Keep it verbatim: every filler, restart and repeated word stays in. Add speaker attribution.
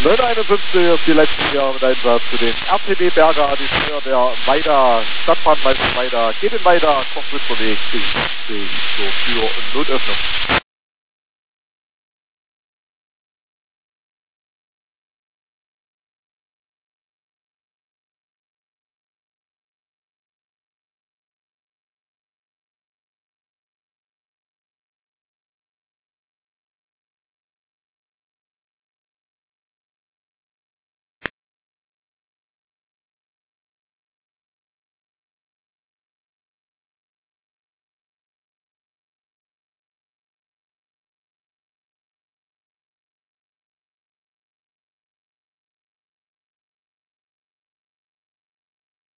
Speaker 1: neunhunderteinundfünfzig auf die letzten Jahre mit Einsatz zu den R T B Berger, die Feuerwehr Weida, Stadtbrandmeister Weida, geht in Weida, Kochwitzer Weg, zur Türöffnung.